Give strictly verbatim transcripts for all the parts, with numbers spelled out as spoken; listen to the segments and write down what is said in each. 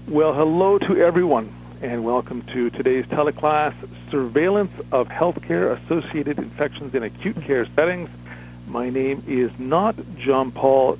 Well, hello to everyone, and welcome to today's teleclass, Surveillance of Healthcare-Associated Infections in Acute Care Settings. My name is not John Paul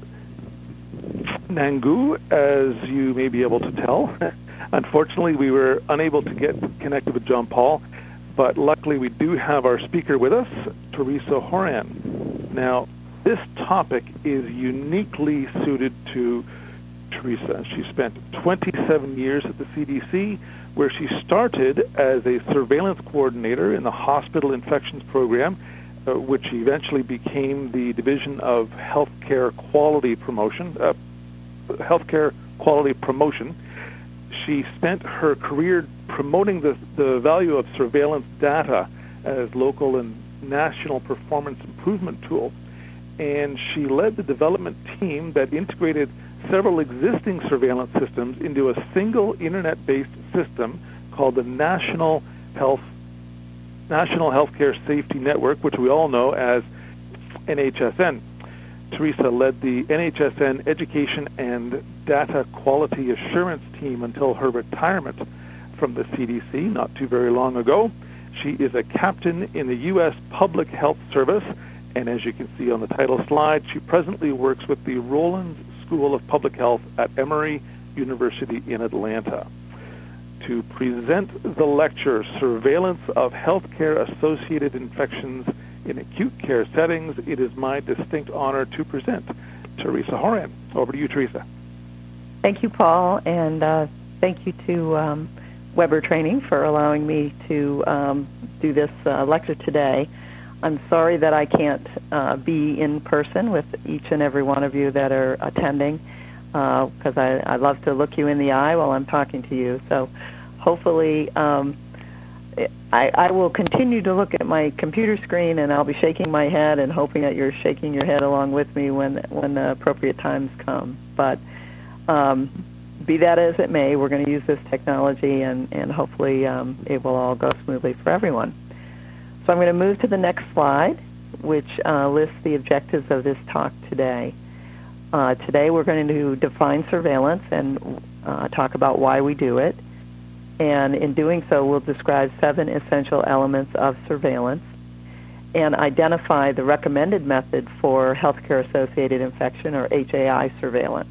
Nangu, as you may be able to tell. Unfortunately, we were unable to get connected with John Paul, but luckily we do have our speaker with us, Teresa Horan. Now, this topic is uniquely suited to Teresa. She spent twenty-seven years at the C D C, where she started as a surveillance coordinator in the hospital infections program, uh, which eventually became the Division of Healthcare Quality Promotion. Uh, healthcare Quality Promotion. She spent her career promoting the, the value of surveillance data as local and national performance improvement tool. And she led the development team that integrated several existing surveillance systems into a single internet-based system called the National Health National Healthcare Safety Network, which we all know as N H S N. Teresa led the N H S N Education and Data Quality Assurance team until her retirement from the C D C not too very long ago. She is a captain in the U S Public Health Service, and as you can see on the title slide, she presently works with the Rollins School of Public Health at Emory University in Atlanta. To present the lecture, Surveillance of Healthcare-Associated Infections in Acute Care Settings, it is my distinct honor to present Teresa Horan. Over to you, Teresa. Thank you, Paul, and uh, thank you to um, Weber Training for allowing me to um, do this uh, lecture today. I'm sorry that I can't uh, be in person with each and every one of you that are attending, because uh, I, I love to look you in the eye while I'm talking to you. So hopefully um, I, I will continue to look at my computer screen, and I'll be shaking my head and hoping that you're shaking your head along with me when, when the appropriate times come. But um, be that as it may, we're going to use this technology, and, and hopefully um, it will all go smoothly for everyone. So I'm going to move to the next slide, which uh, lists the objectives of this talk today. Uh, today we're going to define surveillance and uh, talk about why we do it. And in doing so, we'll describe seven essential elements of surveillance and identify the recommended method for healthcare-associated infection, or H A I surveillance.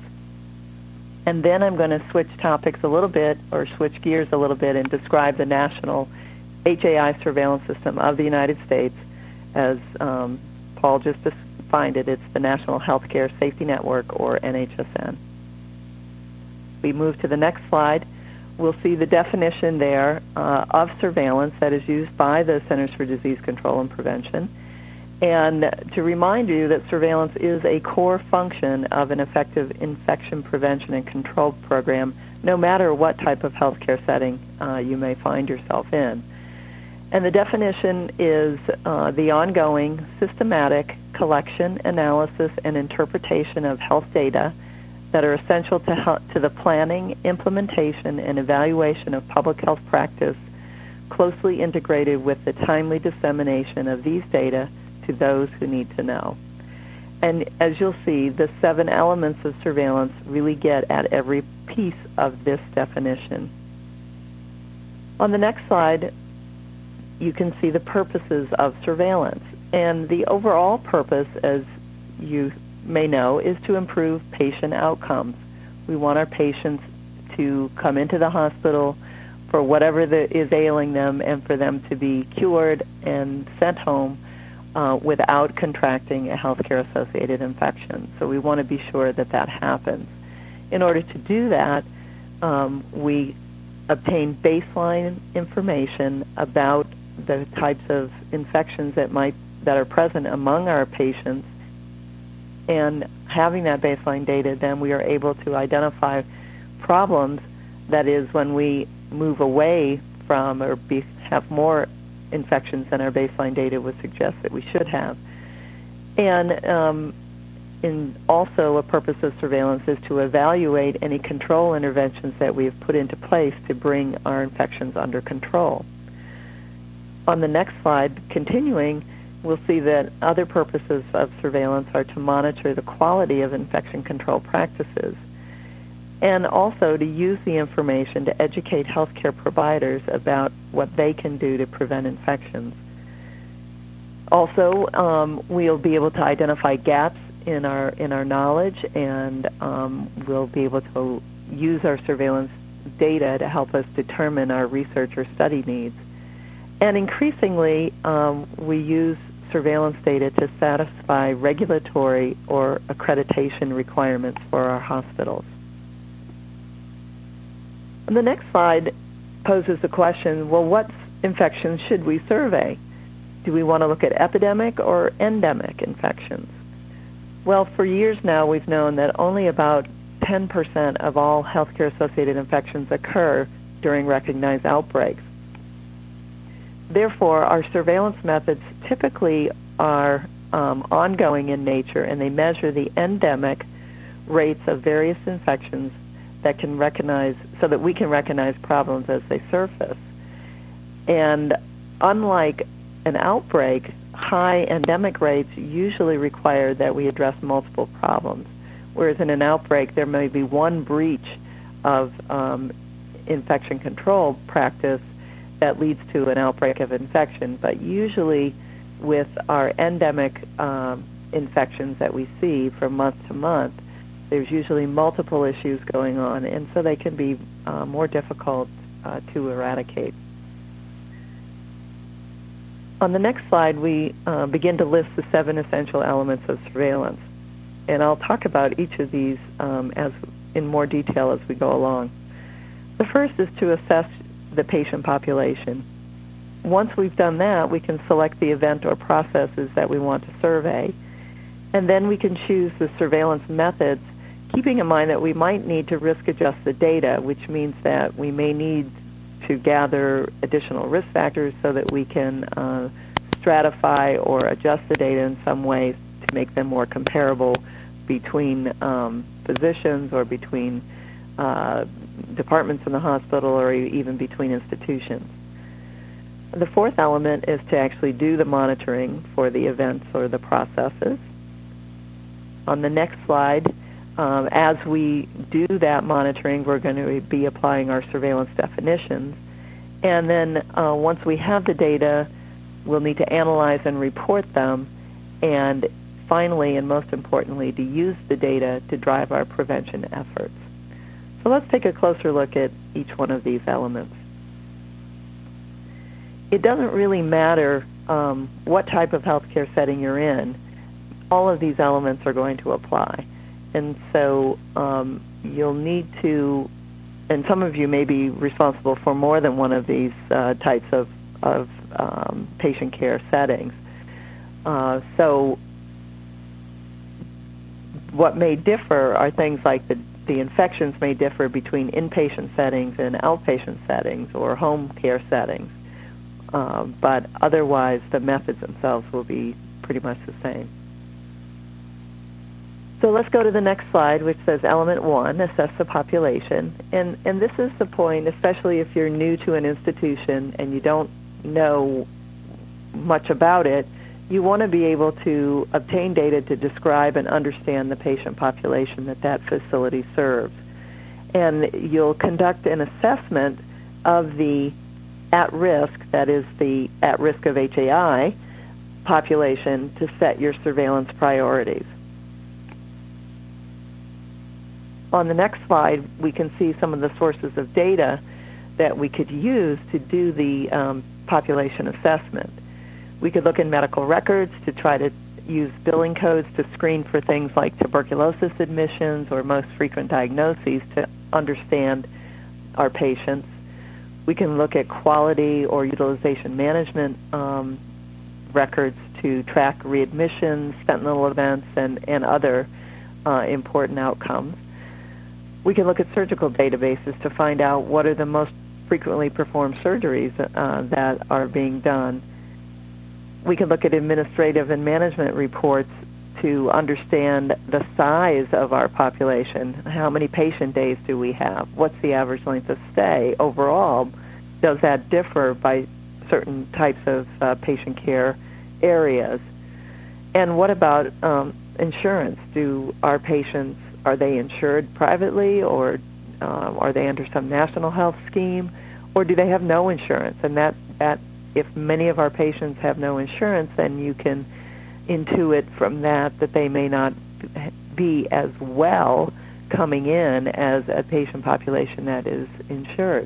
And then I'm going to switch topics a little bit, or switch gears a little bit, and describe the national H A I surveillance system of the United States. As um, Paul just defined it, it's the National Healthcare Safety Network, or N H S N. We move to the next slide. We'll see the definition there uh, of surveillance that is used by the Centers for Disease Control and Prevention. And to remind you that surveillance is a core function of an effective infection prevention and control program, no matter what type of healthcare setting uh, you may find yourself in. And the definition is uh, the ongoing systematic collection, analysis, and interpretation of health data that are essential to, he- to the planning, implementation, and evaluation of public health practice, closely integrated with the timely dissemination of these data to those who need to know. And as you'll see, the seven elements of surveillance really get at every piece of this definition. On the next slide, you can see the purposes of surveillance. And the overall purpose, as you may know, is to improve patient outcomes. We want our patients to come into the hospital for whatever the, is ailing them, and for them to be cured and sent home uh, without contracting a healthcare-associated infection. So we want to be sure that that happens. In order to do that, um, we obtain baseline information about the types of infections that might that are present among our patients, and having that baseline data, then we are able to identify problems. That is, when we move away from or be, have more infections than our baseline data would suggest that we should have. And um, in also a purpose of surveillance is to evaluate any control interventions that we have put into place to bring our infections under control. On the next slide, continuing, we'll see that other purposes of surveillance are to monitor the quality of infection control practices. and also to use the information to educate healthcare providers about what they can do to prevent infections. Also, um, we'll be able to identify gaps in our in our knowledge, and um, we'll be able to use our surveillance data to help us determine our research or study needs. And increasingly, um, we use surveillance data to satisfy regulatory or accreditation requirements for our hospitals. And the next slide poses the question, well, what infections should we survey? Do we want to look at epidemic or endemic infections? Well, for years now, we've known that only about ten percent of all healthcare-associated infections occur during recognized outbreaks. Therefore, our surveillance methods typically are um, ongoing in nature, and they measure the endemic rates of various infections that can recognize, so that we can recognize problems as they surface. And unlike an outbreak, high endemic rates usually require that we address multiple problems, whereas in an outbreak there may be one breach of um, infection control practice that leads to an outbreak of infection. But usually with our endemic um, infections that we see from month to month, there's usually multiple issues going on, and so they can be uh, more difficult uh, to eradicate. On the next slide, we uh, begin to list the seven essential elements of surveillance, and I'll talk about each of these um, as in more detail as we go along. The first is to assess the patient population. Once we've done that, we can select the event or processes that we want to survey, and then we can choose the surveillance methods, keeping in mind that we might need to risk adjust the data, which means that we may need to gather additional risk factors so that we can uh, stratify or adjust the data in some ways to make them more comparable between um, physicians or between uh, departments in the hospital or even between institutions. The fourth element is to actually do the monitoring for the events or the processes. On the next slide, Um, as we do that monitoring, we're going to be applying our surveillance definitions. And then uh, once we have the data, we'll need to analyze and report them. And finally, and most importantly, to use the data to drive our prevention efforts. So let's take a closer look at each one of these elements. It doesn't really matter um, what type of healthcare setting you're in. All of these elements are going to apply. And so um, you'll need to, and some of you may be responsible for more than one of these uh, types of, of um, patient care settings. Uh, so what may differ are things like the, the infections may differ between inpatient settings and outpatient settings or home care settings. Uh, but otherwise, the methods themselves will be pretty much the same. So let's go to the next slide, which says element one, assess the population. And, and this is the point, especially if you're new to an institution and you don't know much about it, you want to be able to obtain data to describe and understand the patient population that that facility serves. And you'll conduct an assessment of the at-risk, that is the at-risk of H A I, population to set your surveillance priorities. On the next slide, we can see some of the sources of data that we could use to do the um, population assessment. We could look in medical records to try to use billing codes to screen for things like tuberculosis admissions or most frequent diagnoses to understand our patients. We can look at quality or utilization management um, records to track readmissions, sentinel events, and, and other uh, important outcomes. We can look at surgical databases to find out what are the most frequently performed surgeries uh, that are being done. We can look at administrative and management reports to understand the size of our population. How many patient days do we have? What's the average length of stay overall? Does that differ by certain types of uh, patient care areas? And what about um, insurance? Do our patients, are they insured privately, or uh, are they under some national health scheme, or do they have no insurance? And that, that if many of our patients have no insurance, then you can intuit from that that they may not be as well coming in as a patient population that is insured.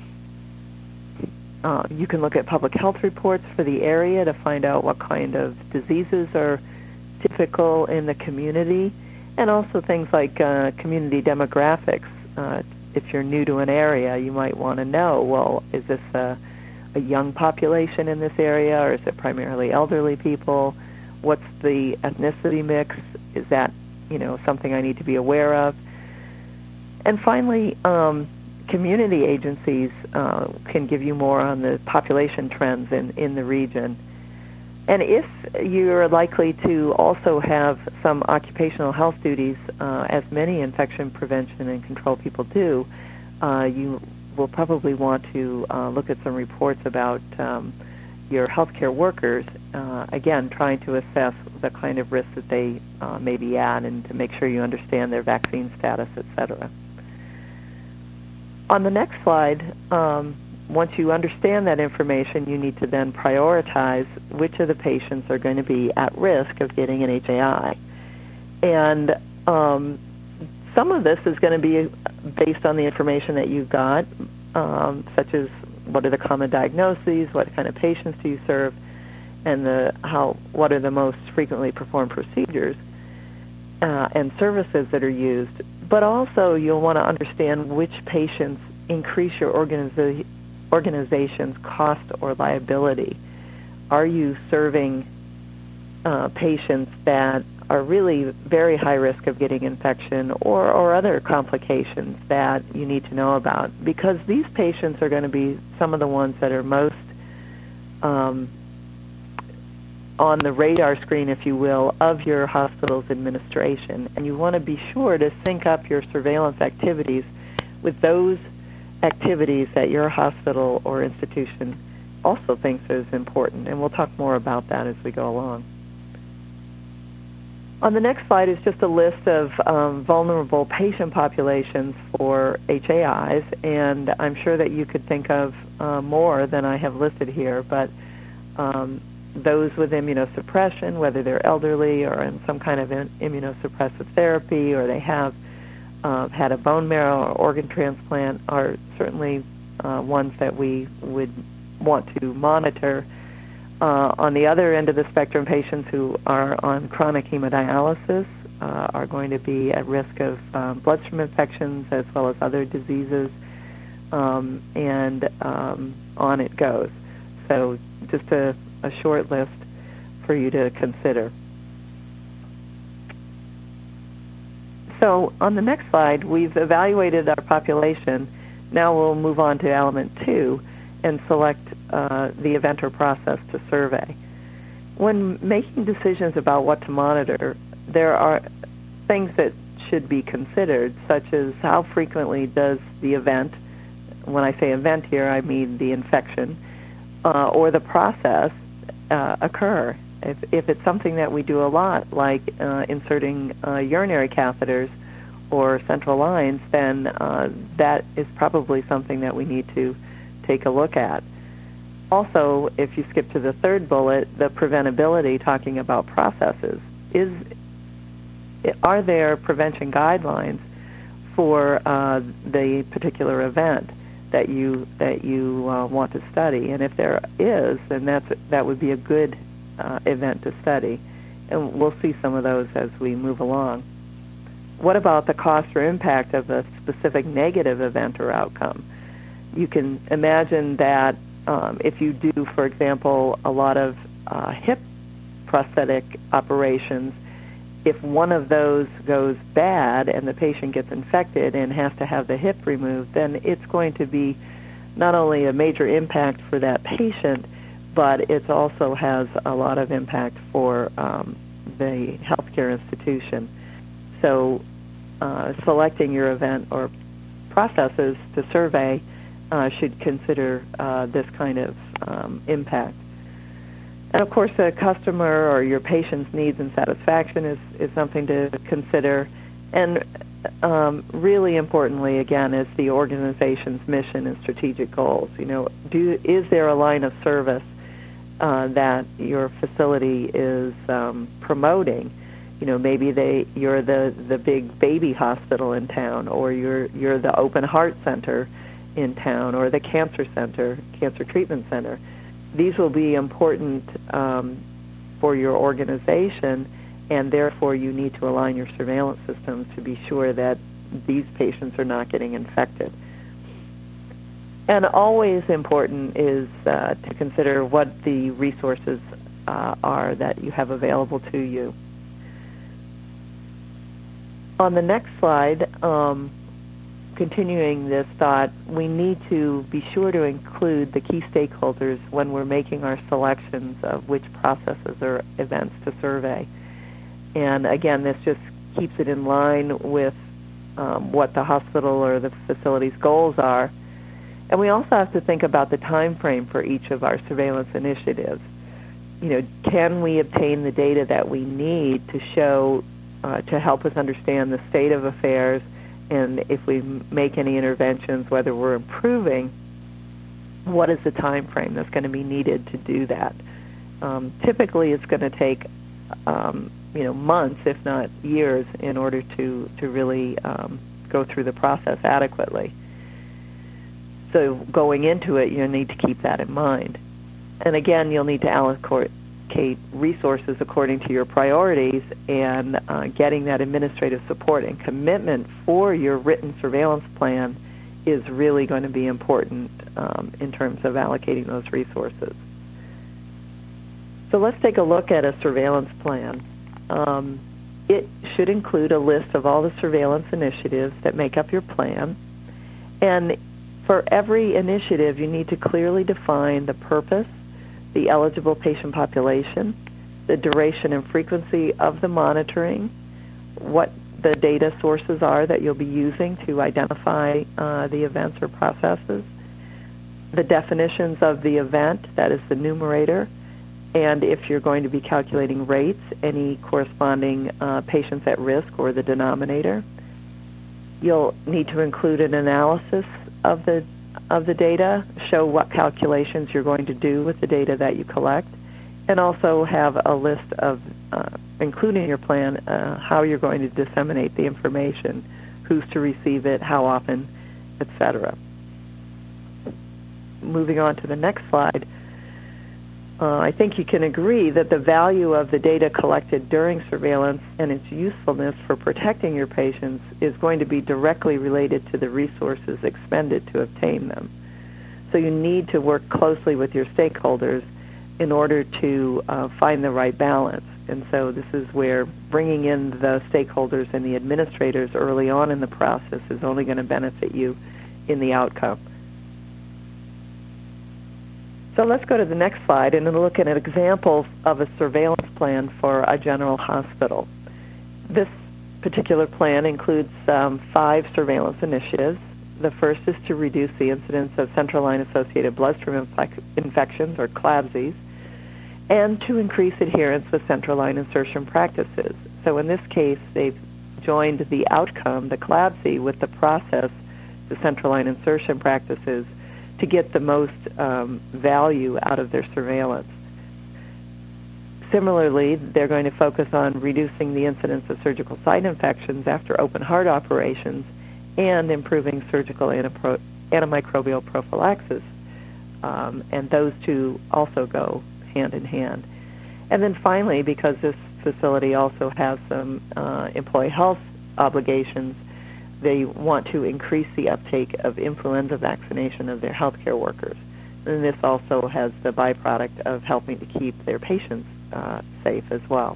Uh, you can look at public health reports for the area to find out what kind of diseases are typical in the community, and also things like uh, community demographics. Uh, if you're new to an area, you might want to know, well, is this a, a young population in this area, or is it primarily elderly people? What's the ethnicity mix? Is that, you know, something I need to be aware of? And finally, um, community agencies uh, can give you more on the population trends in, in the region. And if you're likely to also have some occupational health duties, uh, as many infection prevention and control people do, uh, you will probably want to uh, look at some reports about um, your healthcare workers, uh, again, trying to assess the kind of risks that they uh, may be at and to make sure you understand their vaccine status, et cetera. On the next slide, um, once you understand that information, you need to then prioritize which of the patients are going to be at risk of getting an H A I. And um, some of this is going to be based on the information that you've got, um, such as what are the common diagnoses, what kind of patients do you serve, and the how what are the most frequently performed procedures uh, and services that are used. But also you'll want to understand which patients increase your organiza- organization's cost or liability. Are you serving uh, patients that are really very high risk of getting infection or, or other complications that you need to know about? Because these patients are going to be some of the ones that are most um, on the radar screen, if you will, of your hospital's administration. And you want to be sure to sync up your surveillance activities with those activities that your hospital or institution also thinks is important. And we'll talk more about that as we go along. On the next slide is just a list of um, vulnerable patient populations for H A Is, and I'm sure that you could think of uh, more than I have listed here, but um, those with immunosuppression, whether they're elderly or in some kind of immunosuppressive therapy, or they have uh, had a bone marrow or organ transplant, are certainly uh, ones that we would want to monitor. Uh, on the other end of the spectrum, patients who are on chronic hemodialysis uh, are going to be at risk of um, bloodstream infections as well as other diseases, um, and um, on it goes. So just a, a short list for you to consider. So on the next slide, we've evaluated our population. Now we'll move on to element two and select uh, the event or process to survey. When making decisions about what to monitor, there are things that should be considered, such as how frequently does the event, when I say event here, I mean the infection, uh, or the process uh, occur. If, if it's something that we do a lot, like uh, inserting uh, urinary catheters or central lines, then uh, that is probably something that we need to take a look at. Also, if you skip to the third bullet, the preventability, talking about processes, is are there prevention guidelines for uh, the particular event that you that you uh, want to study? And if there is, then that's that would be a good uh, event to study, and we'll see some of those as we move along. What about the cost or impact of a specific negative event or outcome? You can imagine that um, if you do, for example, a lot of uh, hip prosthetic operations, if one of those goes bad and the patient gets infected and has to have the hip removed, then it's going to be not only a major impact for that patient, but it also has a lot of impact for um, the healthcare institution. So uh, selecting your event or processes to survey Uh, should consider uh, this kind of um, impact. And of course, the customer or your patient's needs and satisfaction is, is something to consider. And um, really importantly, again, is the organization's mission and strategic goals. You know, do is there a line of service uh, that your facility is um, promoting? You know, maybe they you're the, the big baby hospital in town, or you're you're the open heart center in town, or the cancer center, cancer treatment center. These will be important um, for your organization, and therefore you need to align your surveillance systems to be sure that these patients are not getting infected. And always important is uh, to consider what the resources uh, are that you have available to you. On the next slide, um, continuing this thought, we need to be sure to include the key stakeholders when we're making our selections of which processes or events to survey. And again, this just keeps it in line with um, what the hospital or the facility's goals are. And we also have to think about the time frame for each of our surveillance initiatives. You know, can we obtain the data that we need to show, uh, to help us understand the state of affairs, and if we make any interventions, whether we're improving, what is the time frame that's going to be needed to do that? Um, typically, it's going to take um, you know months, if not years, in order to to really um, go through the process adequately. So going into it, you need to keep that in mind. And again, you'll need to allocate resources according to your priorities, and uh, getting that administrative support and commitment for your written surveillance plan is really going to be important um, in terms of allocating those resources. So let's take a look at a surveillance plan. Um, it should include a list of all the surveillance initiatives that make up your plan. And for every initiative, you need to clearly define the purpose, the eligible patient population, the duration and frequency of the monitoring, what the data sources are that you'll be using to identify uh, the events or processes, the definitions of the event, that is the numerator, and if you're going to be calculating rates, any corresponding uh, patients at risk, or the denominator. You'll need to include an analysis of the of the data, show what calculations you're going to do with the data that you collect, and also have a list of, uh, including your plan, uh, how you're going to disseminate the information, who's to receive it, how often, et cetera. Moving on to the next slide, uh, I think you can agree that the value of the data collected during surveillance and its usefulness for protecting your patients is going to be directly related to the resources expended to obtain them. So you need to work closely with your stakeholders in order to uh, find the right balance. And so this is where bringing in the stakeholders and the administrators early on in the process is only going to benefit you in the outcome. So let's go to the next slide and look at an example of a surveillance plan for a general hospital. This particular plan includes um, five surveillance initiatives. The first is to reduce the incidence of central line-associated bloodstream infec- infections, or CLABSIs, and to increase adherence with central line insertion practices. So in this case, they've joined the outcome, the CLABSI, with the process, the central line insertion practices, to get the most um, value out of their surveillance. Similarly, they're going to focus on reducing the incidence of surgical site infections after open heart operations and improving surgical antipro- antimicrobial prophylaxis. Um, and those two also go hand in hand. And then finally, because this facility also has some uh, employee health obligations, they want to increase the uptake of influenza vaccination of their healthcare workers. And this also has the byproduct of helping to keep their patients uh, safe as well.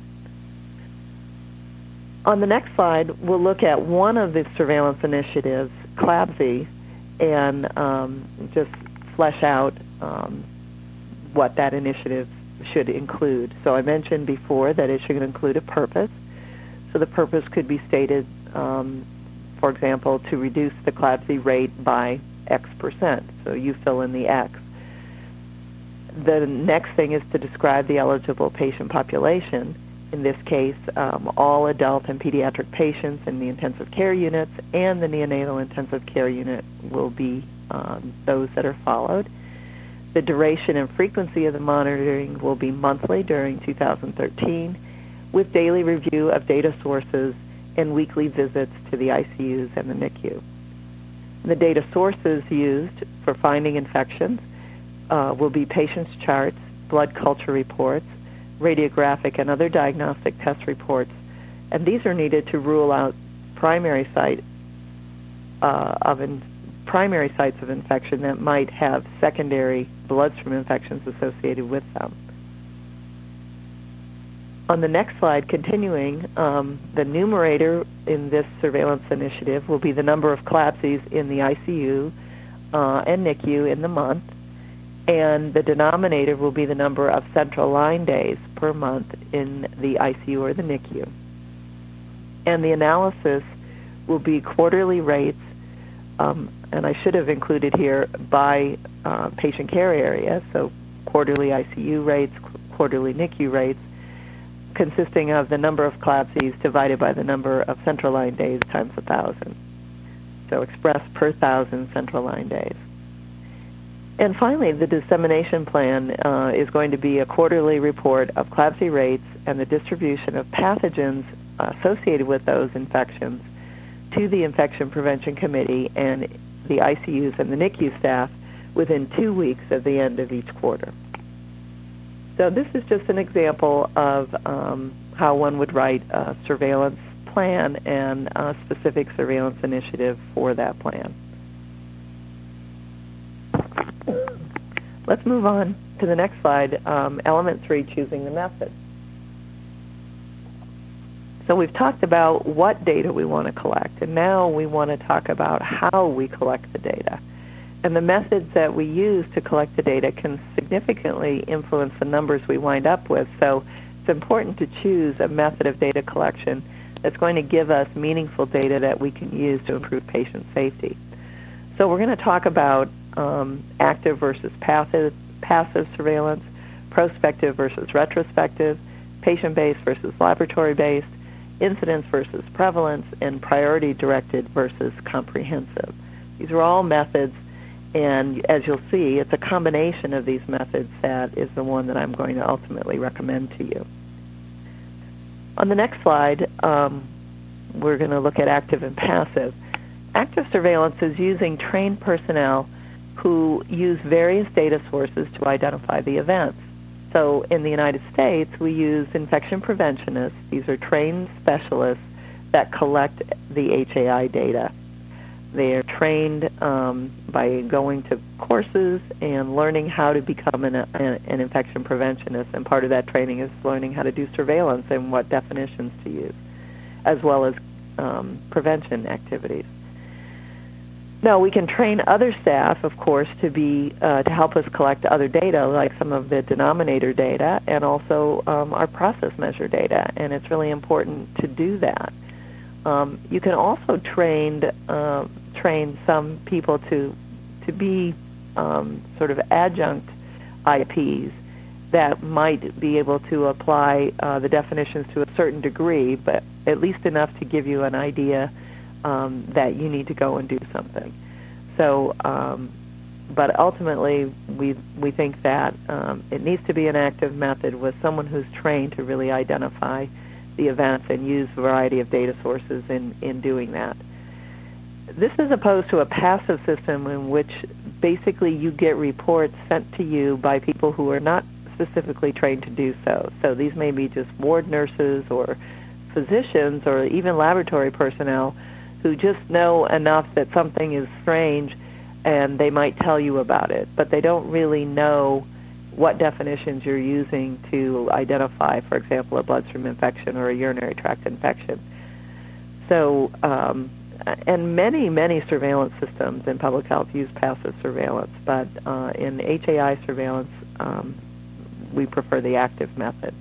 On the next slide, we'll look at one of the surveillance initiatives, CLABSI, and um, just flesh out um, what that initiative should include. So I mentioned before that it should include a purpose. So the purpose could be stated, um, for example, to reduce the CLABSI rate by X percent. So you fill in the X. The next thing is to describe the eligible patient population, In this case, um, all adult and pediatric patients in the intensive care units and the neonatal intensive care unit will be um, those that are followed. The duration and frequency of the monitoring will be monthly during two thousand thirteen, with daily review of data sources and weekly visits to the I C Us and the N I C U. The data sources used for finding infections uh, will be patients' charts, blood culture reports, radiographic and other diagnostic test reports, and these are needed to rule out primary site uh, of in, primary sites of infection that might have secondary bloodstream infections associated with them. On the next slide, continuing, um, the numerator in this surveillance initiative will be the number of CLABSIs in the I C U uh, and N I C U in the month, and the denominator will be the number of central line days per month in the I C U or the N I C U. And the analysis will be quarterly rates, um, and I should have included here by uh, patient care area, so quarterly I C U rates, qu- quarterly N I C U rates, consisting of the number of CLABSIs divided by the number of central line days times one thousand. So expressed per one thousand central line days. And finally, the dissemination plan uh, is going to be a quarterly report of CLABSI rates and the distribution of pathogens associated with those infections to the Infection Prevention Committee and the I C Us and the N I C U staff within two weeks of the end of each quarter. So this is just an example of um, how one would write a surveillance plan and a specific surveillance initiative for that plan. Let's move on to the next slide, um, element three, choosing the method. So we've talked about what data we want to collect, and now we want to talk about how we collect the data. And the methods that we use to collect the data can significantly influence the numbers we wind up with. So it's important to choose a method of data collection that's going to give us meaningful data that we can use to improve patient safety. So we're going to talk about um, active versus passive, passive surveillance, prospective versus retrospective, patient-based versus laboratory-based, incidence versus prevalence, and priority-directed versus comprehensive. These are all methods, and as you'll see, it's a combination of these methods that is the one that I'm going to ultimately recommend to you. On the next slide, um, we're going to look at active and passive. Active surveillance is using trained personnel who use various data sources to identify the events. So in the United States, we use infection preventionists. These are trained specialists that collect the H A I data. They are trained um, by going to courses and learning how to become an, an, an infection preventionist, and part of that training is learning how to do surveillance and what definitions to use, as well as um, prevention activities. Now, we can train other staff, of course, to be uh, to help us collect other data, like some of the denominator data and also um, our process measure data, and it's really important to do that. Um, you can also train uh, train some people to to be um, sort of adjunct I Ps that might be able to apply uh, the definitions to a certain degree, but at least enough to give you an idea um, that you need to go and do something. So, um, but ultimately, we we think that um, it needs to be an active method with someone who's trained to really identify the events and use a variety of data sources in, in doing that. This is opposed to a passive system in which basically you get reports sent to you by people who are not specifically trained to do so. So these may be just ward nurses or physicians or even laboratory personnel who just know enough that something is strange and they might tell you about it, but they don't really know what definitions you're using to identify, for example, a bloodstream infection or a urinary tract infection. So, um, and many, many surveillance systems in public health use passive surveillance, but uh, in H A I surveillance, um, we prefer the active method.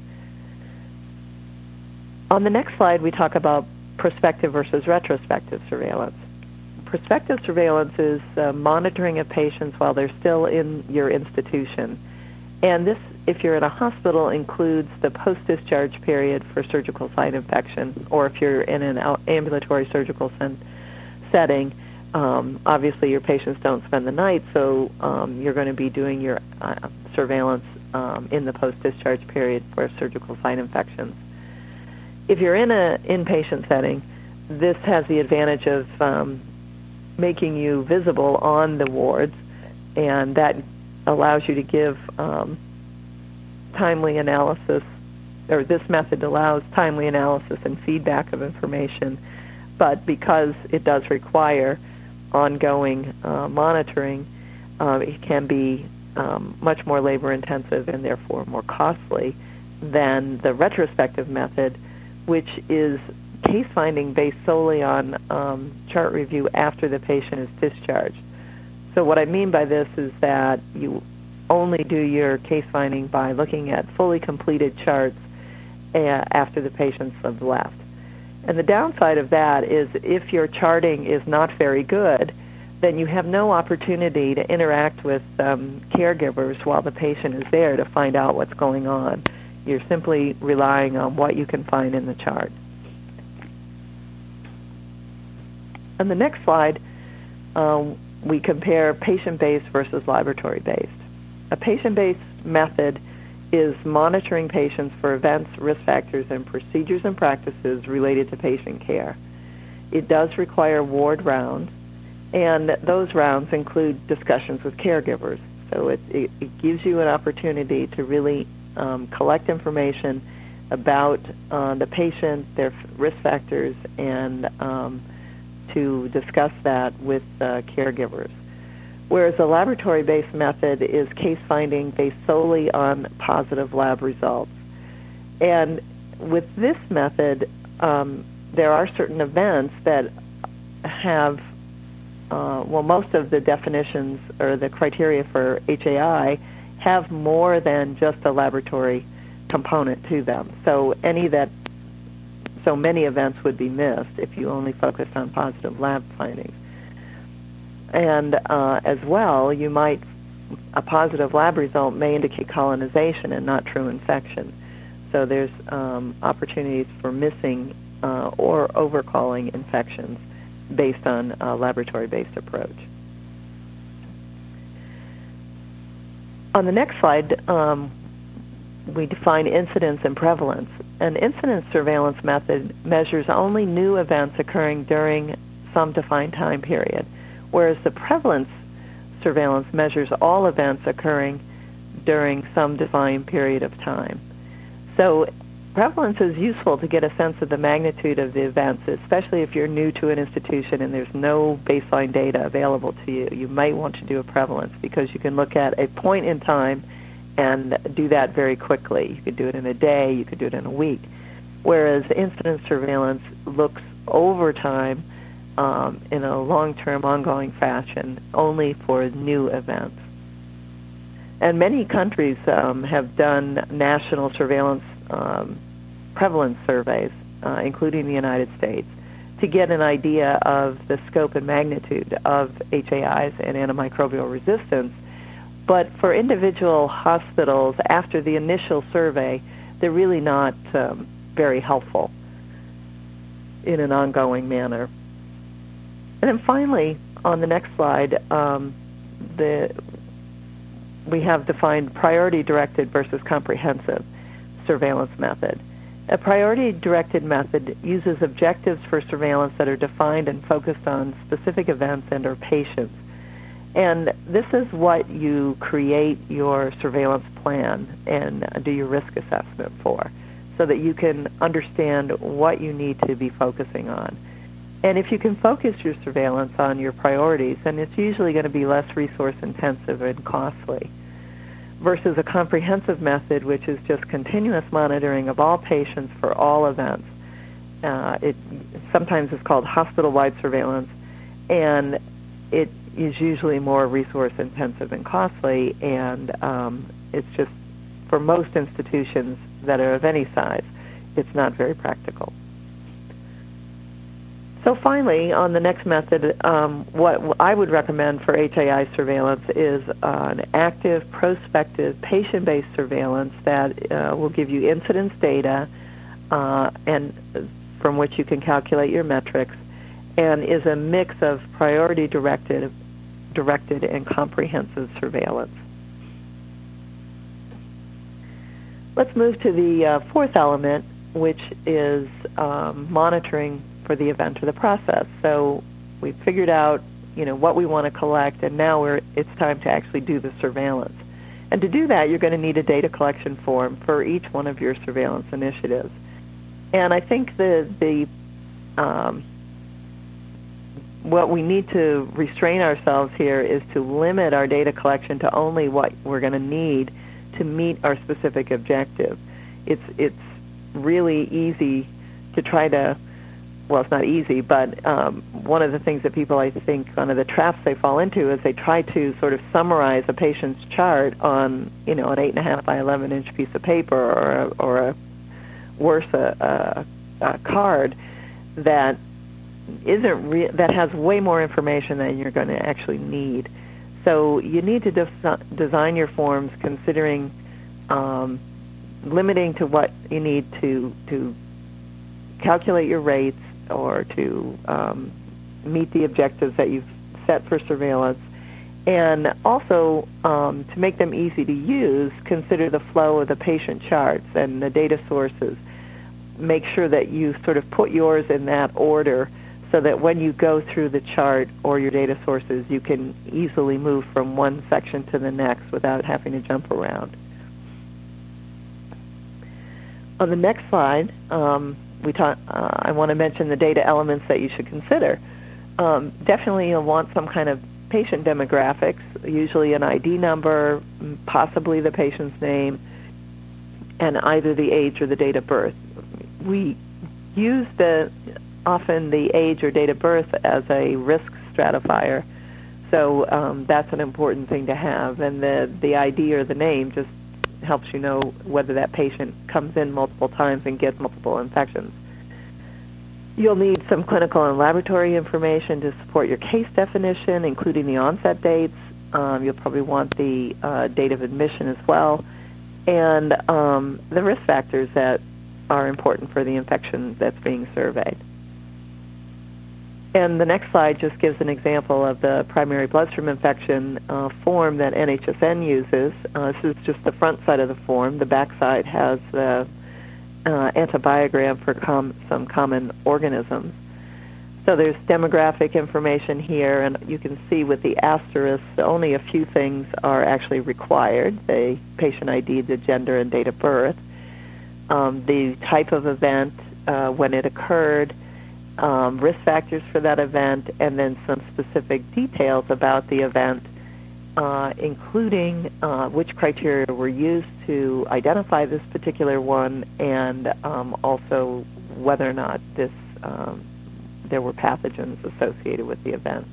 On the next slide, we talk about prospective versus retrospective surveillance. Prospective surveillance is uh, monitoring of patients while they're still in your institution, And this, if you're in a hospital, includes the post-discharge period for surgical site infection, or if you're in an ambulatory surgical sen- setting, um, obviously your patients don't spend the night, so um, you're going to be doing your uh, surveillance um, in the post-discharge period for surgical site infections. If you're in an inpatient setting, this has the advantage of um, making you visible on the wards, and that allows you to give um, timely analysis, or this method allows timely analysis and feedback of information, but because it does require ongoing uh, monitoring, uh, it can be um, much more labor-intensive and therefore more costly than the retrospective method, which is case finding based solely on um, chart review after the patient is discharged. So what I mean by this is that you only do your case finding by looking at fully completed charts uh, after the patients have left. And the downside of that is if your charting is not very good, then you have no opportunity to interact with um, caregivers while the patient is there to find out what's going on. You're simply relying on what you can find in the chart. On the next slide, um, we compare patient-based versus laboratory-based. A patient-based method is monitoring patients for events, risk factors, and procedures and practices related to patient care. It does require ward rounds, and those rounds include discussions with caregivers. So it, it, it gives you an opportunity to really um, collect information about uh, the patient, their risk factors, and um, to discuss that with uh, caregivers. Whereas a laboratory-based method is case finding based solely on positive lab results. And with this method, um, there are certain events that have, uh, well, most of the definitions or the criteria for H A I have more than just a laboratory component to them. So any that, so many events would be missed if you only focused on positive lab findings. And uh, as well, you might, a positive lab result may indicate colonization and not true infection. So there's um, opportunities for missing uh, or overcalling infections based on a laboratory-based approach. On the next slide, um, we define incidence and prevalence. An incidence surveillance method measures only new events occurring during some defined time period, whereas the prevalence surveillance measures all events occurring during some defined period of time. So prevalence is useful to get a sense of the magnitude of the events, especially if you're new to an institution and there's no baseline data available to you. You might want to do a prevalence because you can look at a point in time and do that very quickly. You could do it in a day, you could do it in a week. Whereas incidence surveillance looks over time Um, in a long-term, ongoing fashion, only for new events. And many countries um, have done national surveillance um, prevalence surveys, uh, including the United States, to get an idea of the scope and magnitude of H A Is and antimicrobial resistance. But for individual hospitals, after the initial survey, they're really not um, very helpful in an ongoing manner. And then finally, on the next slide, um, the, we have defined priority-directed versus comprehensive surveillance method. A priority-directed method uses objectives for surveillance that are defined and focused on specific events and or patients. And this is what you create your surveillance plan and do your risk assessment for, so that you can understand what you need to be focusing on. And if you can focus your surveillance on your priorities, then it's usually going to be less resource-intensive and costly, versus a comprehensive method, which is just continuous monitoring of all patients for all events. Uh, it sometimes is called hospital-wide surveillance, and it is usually more resource-intensive and costly, and um, it's just, for most institutions that are of any size, it's not very practical. So finally, on the next method, um, what I would recommend for H A I surveillance is uh, an active, prospective, patient-based surveillance that uh, will give you incidence data uh, and from which you can calculate your metrics, and is a mix of priority-directed directed and comprehensive surveillance. Let's move to the uh, fourth element, which is um, monitoring for the event or the process. So we've figured out, you know, what we want to collect, and now we're, it's time to actually do the surveillance. And to do that, you're going to need a data collection form for each one of your surveillance initiatives. And I think the the um, what we need to restrain ourselves here is to limit our data collection to only what we're going to need to meet our specific objective. It's it's really easy to try to, well, it's not easy, but um, one of the things that people, I think, one of the traps they fall into is they try to sort of summarize a patient's chart on, you know, an eight and a half by eleven inch piece of paper, or a, or a worse, a, a, a card that isn't re- that has way more information than you're going to actually need. So you need to des- design your forms considering um, limiting to what you need to to calculate your rates or to um, meet the objectives that you've set for surveillance, and also um, to make them easy to use, consider the flow of the patient charts and the data sources. Make sure that you sort of put yours in that order, so that when you go through the chart or your data sources, you can easily move from one section to the next without having to jump around. On the next slide, um, we talk, uh, I want to mention the data elements that you should consider. Um, definitely you'll want some kind of patient demographics, usually an I D number, possibly the patient's name, and either the age or the date of birth. We use the often the age or date of birth as a risk stratifier, so um, that's an important thing to have. And the, the I D or the name just helps you know whether that patient comes in multiple times and gets multiple infections. You'll need some clinical and laboratory information to support your case definition, including the onset dates. Um, you'll probably want the uh, date of admission as well, and um, the risk factors that are important for the infection that's being surveyed. And the next slide just gives an example of the primary bloodstream infection uh, form that N H S N uses. Uh, this is just the front side of the form. The back side has the uh, antibiogram for com- some common organisms. So there's demographic information here, and you can see with the asterisk, only a few things are actually required: the patient I D, the gender, and date of birth, um, the type of event, uh, when it occurred, Um, risk factors for that event, and then some specific details about the event, uh, including uh, which criteria were used to identify this particular one, and um, also whether or not this um, there were pathogens associated with the event.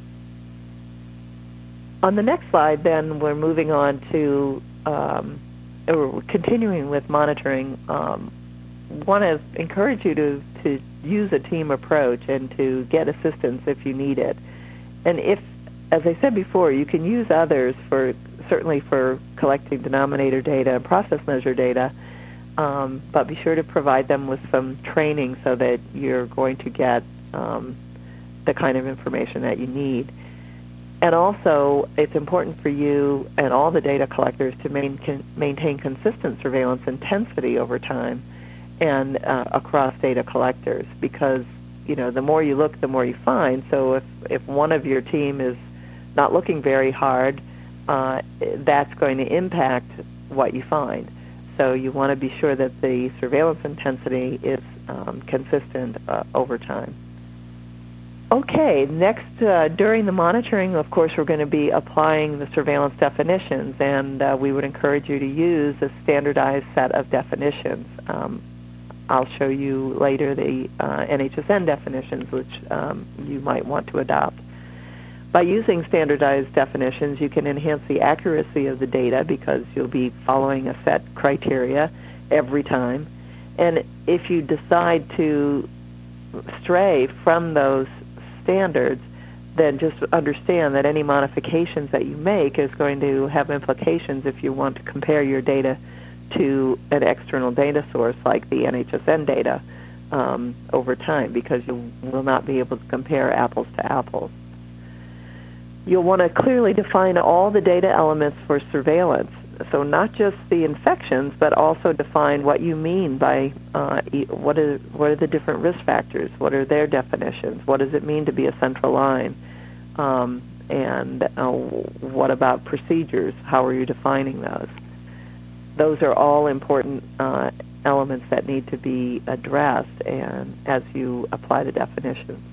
On the next slide, then, we're moving on to, um, or continuing with monitoring. Um, want to encourage you to, to use a team approach and to get assistance if you need it. And if, as I said before, you can use others for certainly for collecting denominator data and process measure data, um, but be sure to provide them with some training so that you're going to get um, the kind of information that you need. And also, it's important for you and all the data collectors to main, con, maintain consistent surveillance intensity over time and uh, across data collectors, because, you know, the more you look, the more you find. So if, if one of your team is not looking very hard, uh, that's going to impact what you find. So you want to be sure that the surveillance intensity is um, consistent uh, over time. Okay, next, uh, during the monitoring, of course, we're going to be applying the surveillance definitions, and uh, we would encourage you to use a standardized set of definitions. Um, I'll show you later the uh, N H S N definitions, which um, you might want to adopt. By using standardized definitions, you can enhance the accuracy of the data because you'll be following a set criteria every time. And if you decide to stray from those standards, then just understand that any modifications that you make is going to have implications if you want to compare your data to an external data source like the N H S N data um, over time, because you will not be able to compare apples to apples. You'll want to clearly define all the data elements for surveillance, so not just the infections, but also define what you mean by uh, what are what are the different risk factors, what are their definitions, what does it mean to be a central line, um, and uh, what about procedures, how are you defining those? Those are all important uh, elements that need to be addressed and as you apply the definitions.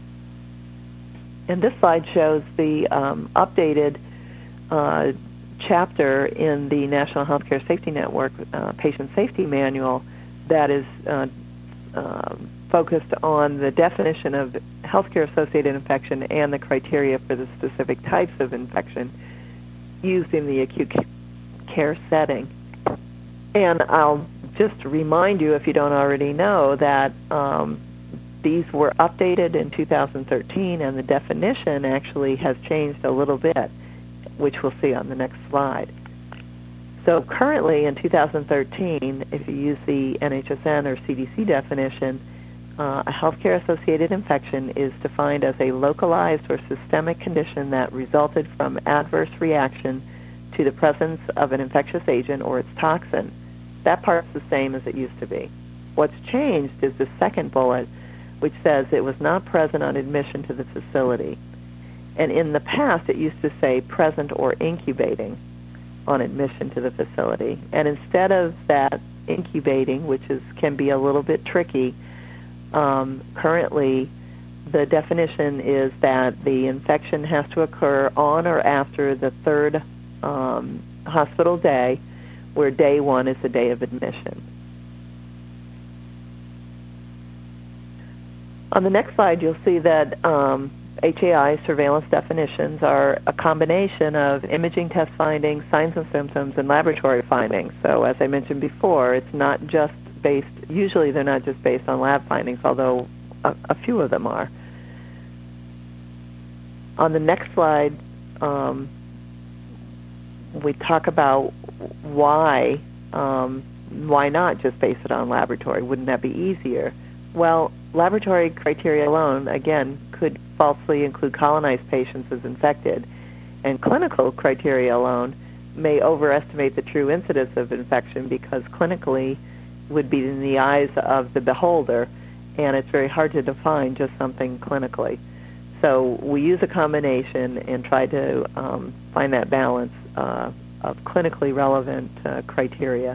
And this slide shows the um, updated uh, chapter in the National Healthcare Safety Network uh, Patient Safety Manual that is uh, uh, focused on the definition of healthcare-associated infection and the criteria for the specific types of infection used in the acute care setting. And I'll just remind you, if you don't already know, that um, these were updated in two thousand thirteen, and the definition actually has changed a little bit, which we'll see on the next slide. So currently in two thousand thirteen, if you use the N H S N or C D C definition, uh, a healthcare-associated infection is defined as a localized or systemic condition that resulted from adverse reaction to the presence of an infectious agent or its toxin. That part's the same as it used to be. What's changed is the second bullet, which says it was not present on admission to the facility. And in the past, it used to say present or incubating on admission to the facility. And instead of that incubating, which is can be a little bit tricky, um, currently the definition is that the infection has to occur on or after the third um, hospital day, where day one is the day of admission. On the next slide, you'll see that um, H A I surveillance definitions are a combination of imaging test findings, signs and symptoms, and laboratory findings. So as I mentioned before, it's not just based, usually they're not just based on lab findings, although a, a few of them are. On the next slide, um, we talk about why, um, why not just base it on laboratory? Wouldn't that be easier? Well, laboratory criteria alone, again, could falsely include colonized patients as infected, and clinical criteria alone may overestimate the true incidence of infection because clinically would be in the eyes of the beholder, and it's very hard to define just something clinically. So we use a combination and try to um, find that balance uh, of clinically relevant uh, criteria.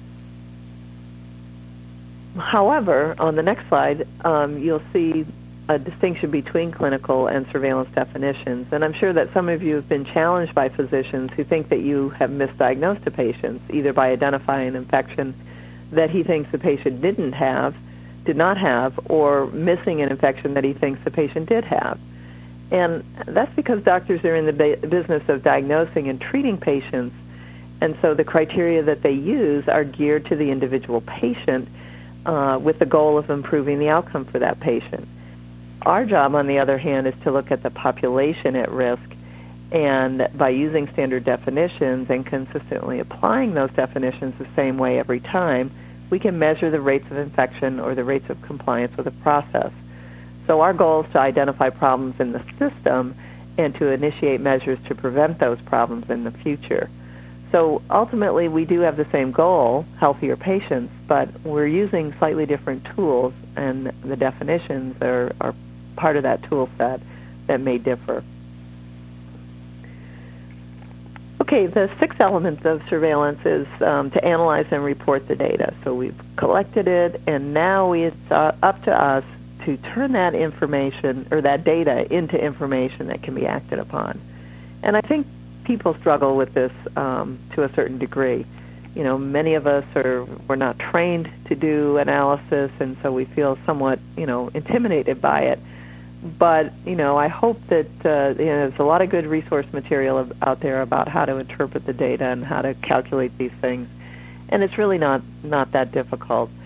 However, on the next slide, um, you'll see a distinction between clinical and surveillance definitions. And I'm sure that some of you have been challenged by physicians who think that you have misdiagnosed a patient, either by identifying an infection that he thinks the patient didn't have, did not have, or missing an infection that he thinks the patient did have. And that's because doctors are in the ba- business of diagnosing and treating patients, and so the criteria that they use are geared to the individual patient uh, with the goal of improving the outcome for that patient. Our job, on the other hand, is to look at the population at risk, and by using standard definitions and consistently applying those definitions the same way every time, we can measure the rates of infection or the rates of compliance with the process. So our goal is to identify problems in the system and to initiate measures to prevent those problems in the future. So ultimately, we do have the same goal, healthier patients, but we're using slightly different tools, and the definitions are, are part of that tool set that may differ. Okay, the sixth element of surveillance is um, to analyze and report the data. So we've collected it, and now it's uh, up to us to turn that information or that data into information that can be acted upon. And I think people struggle with this um, to a certain degree. You know, many of us are we're not trained to do analysis, and so we feel somewhat, you know, intimidated by it. But, you know, I hope that uh, you know, there's a lot of good resource material out there about how to interpret the data and how to calculate these things. And it's really not, not that difficult.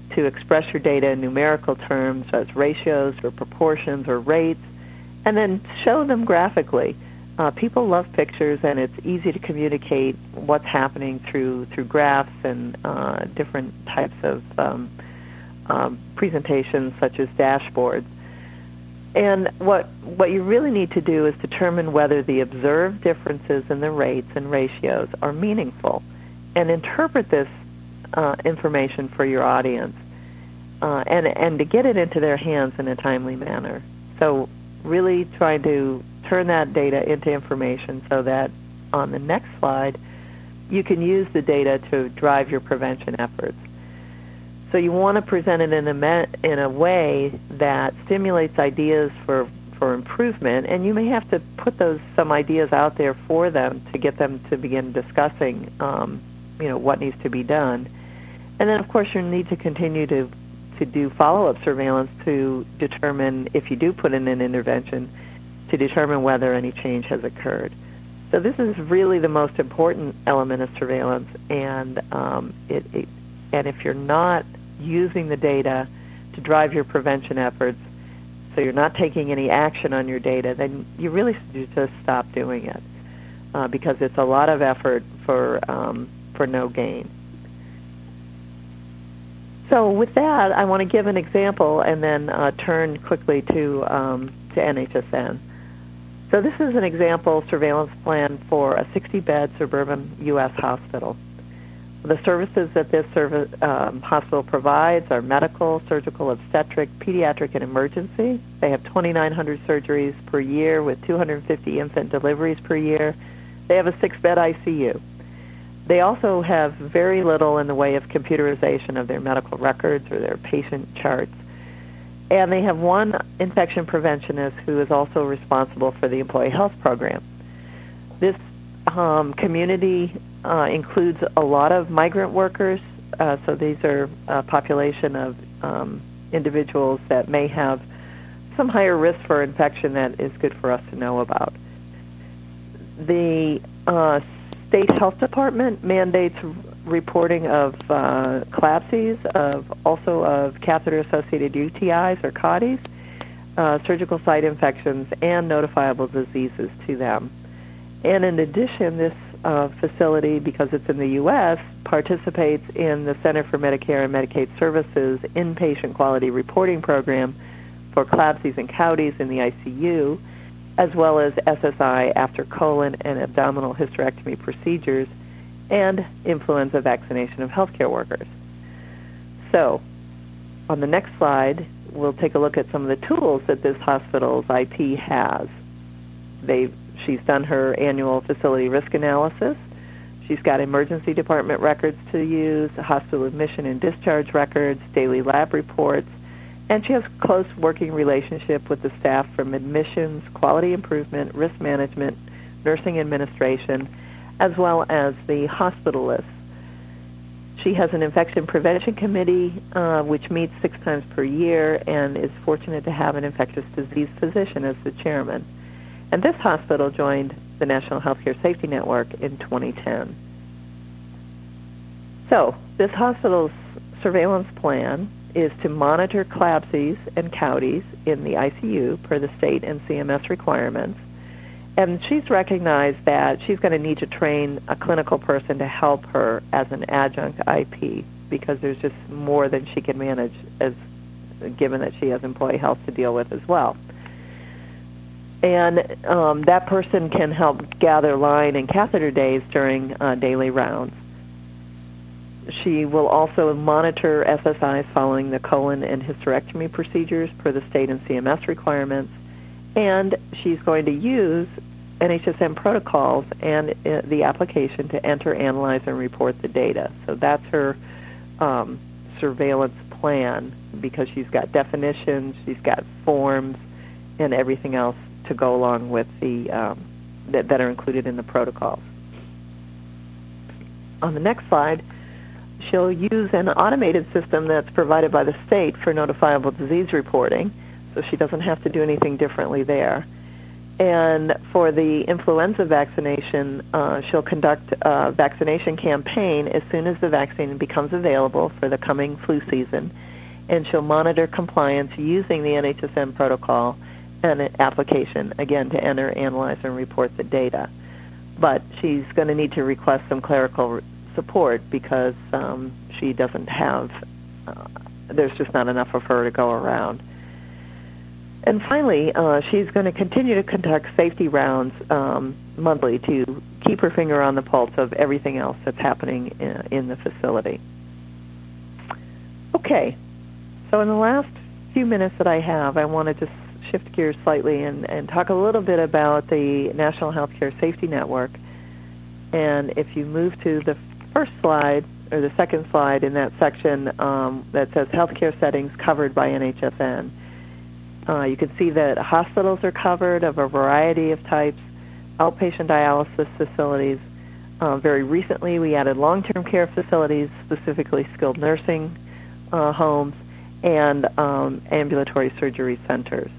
to express your data in numerical terms as ratios or proportions or rates, and then show them graphically. Uh, people love pictures, and it's easy to communicate what's happening through through graphs and uh, different types of um, um, presentations, such as dashboards. And what what you really need to do is determine whether the observed differences in the rates and ratios are meaningful, and interpret this uh, information for your audience, uh, and and to get it into their hands in a timely manner. So really trying to turn that data into information so that on the next slide you can use the data to drive your prevention efforts. So you want to present it in a me- in a way that stimulates ideas for, for improvement, and you may have to put those some ideas out there for them to get them to begin discussing um, you know, what needs to be done. And then of course you need to continue to to do follow-up surveillance to determine, if you do put in an intervention, to determine whether any change has occurred. So this is really the most important element of surveillance, and um, it, it, and if you're not using the data to drive your prevention efforts, so you're not taking any action on your data, then you really should just stop doing it, uh, because it's a lot of effort for um, for no gain. So with that, I want to give an example and then uh, turn quickly to um, to N H S N. So this is an example surveillance plan for a sixty-bed suburban U S hospital. The services that this service, um, hospital provides are medical, surgical, obstetric, pediatric, and emergency. They have twenty-nine hundred surgeries per year with two hundred fifty infant deliveries per year. They have a six-bed I C U. They also have very little in the way of computerization of their medical records or their patient charts. And they have one infection preventionist who is also responsible for the employee health program. This um, community uh, includes a lot of migrant workers, uh, so these are a population of um, individuals that may have some higher risk for infection that is good for us to know about. The uh, State Health Department mandates reporting of uh, CLABSIs, of also of catheter-associated U T Is or C A D Is, uh, surgical site infections, and notifiable diseases to them. And in addition, this uh, facility, because it's in the U S, participates in the Center for Medicare and Medicaid Services inpatient quality reporting program for CLABSIs and C A D Is in the I C U, as well as S S I after colon and abdominal hysterectomy procedures, and influenza vaccination of healthcare workers. So, on the next slide, we'll take a look at some of the tools that this hospital's I P has. They've, she's done her annual facility risk analysis. She's got emergency department records to use, hospital admission and discharge records, daily lab reports, and she has a close working relationship with the staff from admissions, quality improvement, risk management, nursing administration, as well as the hospitalists. She has an infection prevention committee, uh, which meets six times per year, and is fortunate to have an infectious disease physician as the chairman. And this hospital joined the National Healthcare Safety Network in twenty ten. So, this hospital's surveillance plan is to monitor CLABSIs and C A D Is in the I C U per the state and C M S requirements. And she's recognized that she's going to need to train a clinical person to help her as an adjunct I P, because there's just more than she can manage, as given that she has employee health to deal with as well. And um, that person can help gather line and catheter days during uh, daily rounds. She will also monitor S S Is following the colon and hysterectomy procedures per the state and C M S requirements. And she's going to use N H S N protocols and uh, the application to enter, analyze, and report the data. So that's her um, surveillance plan, because she's got definitions, she's got forms, and everything else to go along with the um, that, that are included in the protocols. On the next slide, she'll use an automated system that's provided by the state for notifiable disease reporting, so she doesn't have to do anything differently there. And for the influenza vaccination, uh, she'll conduct a vaccination campaign as soon as the vaccine becomes available for the coming flu season. And she'll monitor compliance using the N H S N protocol and an application, again, to enter, analyze, and report the data. But she's going to need to request some clerical support because um, she doesn't have, uh, there's just not enough of her to go around. And finally, uh, she's going to continue to conduct safety rounds um, monthly to keep her finger on the pulse of everything else that's happening in, in the facility. Okay, so in the last few minutes that I have, I want to just shift gears slightly and, and talk a little bit about the National Healthcare Safety Network. And if you move to the first slide, or the second slide in that section um, that says healthcare settings covered by N H S N, Uh, you can see that hospitals are covered of a variety of types, outpatient dialysis facilities. Uh, very recently, we added long-term care facilities, specifically skilled nursing uh, homes, and um, ambulatory surgery centers.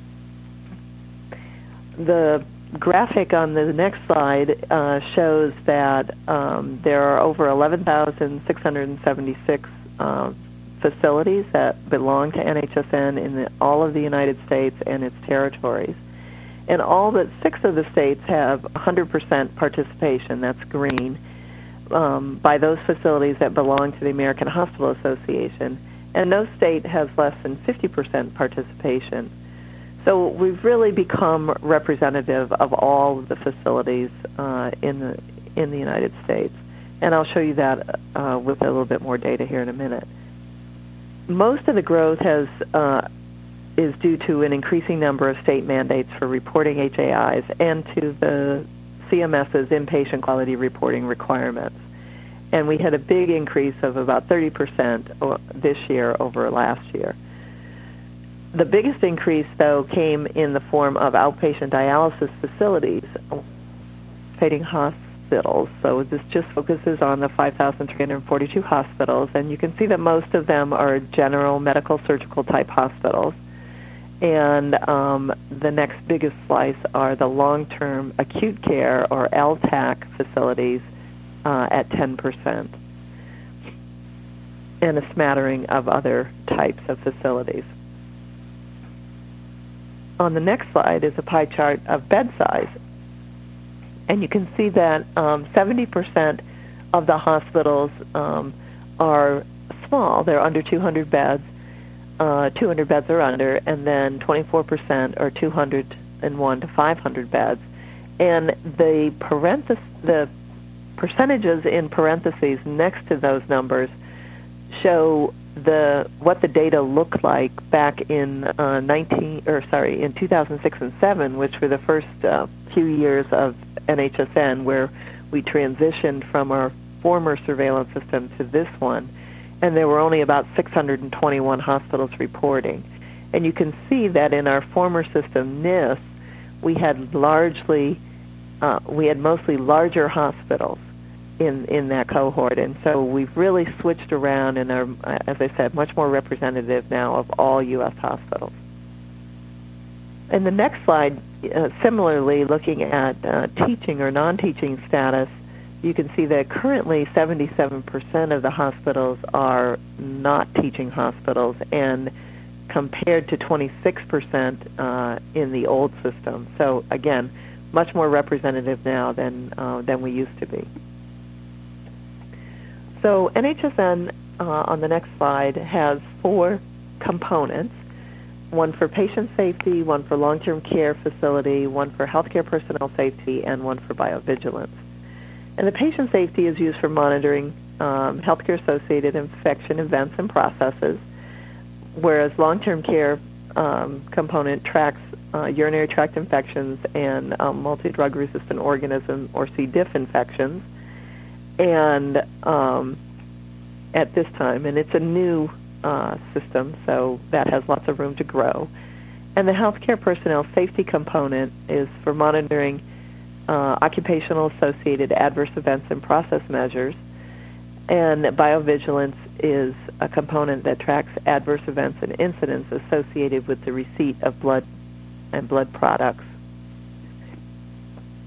The graphic on the next slide uh, shows that um, there are over eleven thousand six hundred seventy-six uh, facilities that belong to N H S N in the, all of the United States and its territories. And all but six of the states have one hundred percent participation, that's green, um, by those facilities that belong to the American Hospital Association. And no state has less than fifty percent participation. So we've really become representative of all of the facilities uh, in the in the United States. And I'll show you that uh, with a little bit more data here in a minute. Most of the growth has uh, is due to an increasing number of state mandates for reporting H A Is and to the C M S's inpatient quality reporting requirements. And we had a big increase of about thirty percent this year over last year. The biggest increase, though, came in the form of outpatient dialysis facilities, participating hospitals. So this just focuses on the five thousand three hundred forty-two hospitals, and you can see that most of them are general medical surgical type hospitals. And um, the next biggest slice are the long-term acute care, or L T A C facilities, uh, at ten percent, and a smattering of other types of facilities. On the next slide is a pie chart of bed size. And you can see that um, seventy percent of the hospitals um, are small. They're under two hundred beds. Uh, two hundred beds or under, and then twenty-four percent are two hundred one to five hundred beds. And the parentheses, the percentages in parentheses next to those numbers show the what the data looked like back in uh, nineteen or sorry in two thousand six and seven, which were the first uh, few years of N H S N, where we transitioned from our former surveillance system to this one, and there were only about six hundred twenty-one hospitals reporting. And you can see that in our former system, N I S, we had largely uh, we had mostly larger hospitals in in that cohort, and so we've really switched around and are, as I said, much more representative now of all U S hospitals. In the next slide, uh, similarly, looking at uh, teaching or non-teaching status, you can see that currently seventy-seven percent of the hospitals are not teaching hospitals, and compared to twenty-six percent uh, in the old system. So again, much more representative now than uh, than we used to be. So N H S N, uh, on the next slide, has four components: one for patient safety, one for long-term care facility, one for healthcare personnel safety, and one for biovigilance. And the patient safety is used for monitoring um, healthcare-associated infection events and processes, whereas long-term care um, component tracks uh, urinary tract infections and um, multi-drug resistant organism, or C. diff infections. And um, at this time, and it's a new uh, system, so that has lots of room to grow. And the healthcare personnel safety component is for monitoring uh, occupational associated adverse events and process measures. And biovigilance is a component that tracks adverse events and incidents associated with the receipt of blood and blood products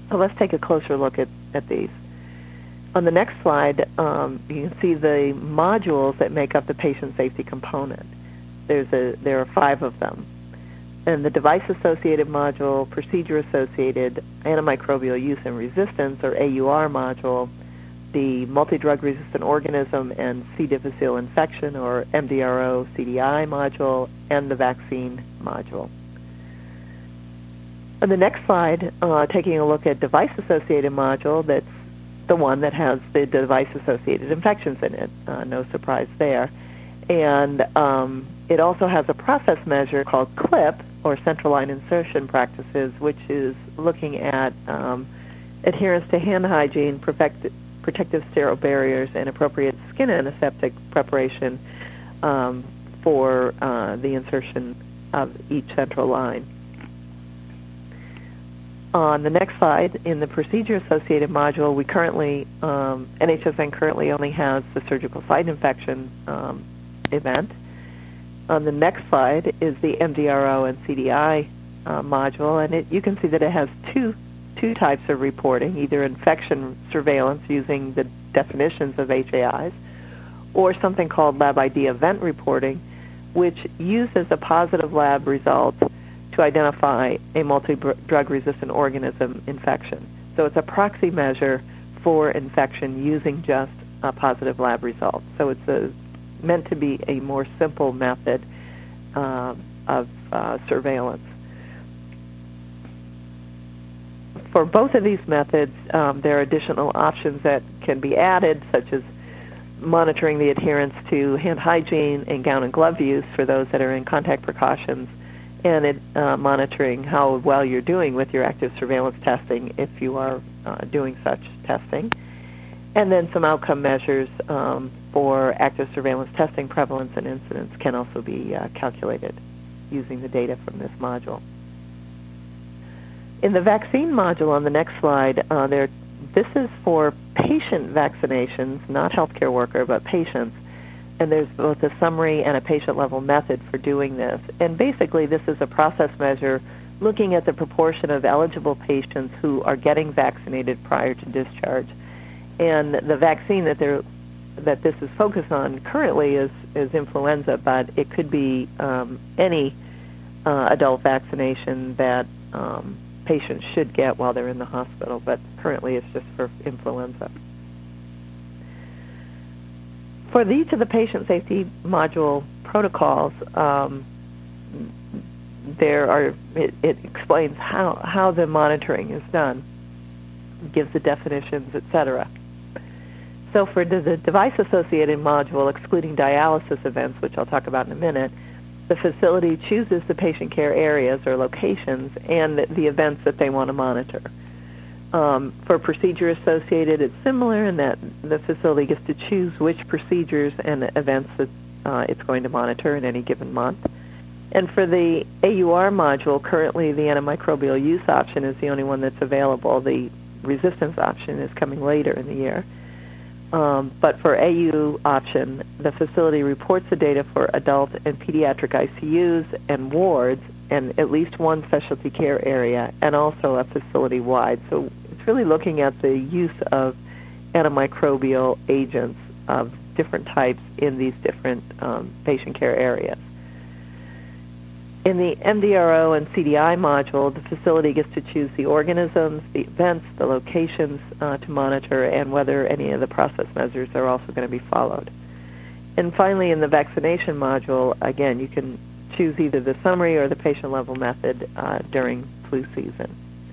So let's take a closer look at, at these. On the next slide, um, you can see the modules that make up the patient safety component. There's a, there are five of them. And the device-associated module, procedure-associated antimicrobial use and resistance, or A U R module, the multi-drug resistant organism and C. difficile infection, or M D R O C D I module, and the vaccine module. On the next slide, uh, taking a look at device-associated module, that's the one that has the device-associated infections in it. Uh, no surprise there. And um, it also has a process measure called CLIP, or central line insertion practices, which is looking at um, adherence to hand hygiene, perfect, protective sterile barriers, and appropriate skin antiseptic preparation um, for uh, the insertion of each central line. On the next slide, in the procedure-associated module, we currently, um, N H S N currently only has the surgical site infection um, event. On the next slide is the M D R O and C D I uh, module, and it, you can see that it has two two types of reporting, either infection surveillance using the definitions of H A Is, or something called Lab I D event reporting, which uses a positive lab result to identify a multi-drug resistant organism infection. So it's a proxy measure for infection using just a positive lab result. So it's a, meant to be a more simple method uh, of uh, surveillance. For both of these methods, um, there are additional options that can be added, such as monitoring the adherence to hand hygiene and gown and glove use for those that are in contact precautions, and it, uh, monitoring how well you're doing with your active surveillance testing if you are uh, doing such testing. And then some outcome measures um, for active surveillance testing prevalence and incidence can also be uh, calculated using the data from this module. In the vaccine module on the next slide, uh, there, this is for patient vaccinations, not healthcare worker, but patients. And there's both a summary and a patient-level method for doing this. And basically, this is a process measure looking at the proportion of eligible patients who are getting vaccinated prior to discharge. And the vaccine that they're that this is focused on currently is, is influenza, but it could be um, any uh, adult vaccination that um, patients should get while they're in the hospital, but currently it's just for influenza. For each of the patient safety module protocols, um, there are it, it explains how, how the monitoring is done, gives the definitions, et cetera. So for the, the device-associated module, excluding dialysis events, which I'll talk about in a minute, the facility chooses the patient care areas or locations and the, the events that they want to monitor. Um, for procedure associated, it's similar in that the facility gets to choose which procedures and events that uh, it's going to monitor in any given month. And for the A U R module, currently the antimicrobial use option is the only one that's available. The resistance option is coming later in the year. Um, but for A U option, the facility reports the data for adult and pediatric I C Us and wards and at least one specialty care area, and also a facility-wide. So it's really looking at the use of antimicrobial agents of different types in these different um, patient care areas. In the M D R O and C D I module, the facility gets to choose the organisms, the events, the locations uh, to monitor, and whether any of the process measures are also going to be followed. And finally, in the vaccination module, again, you can choose either the summary or the patient-level method uh, during flu season.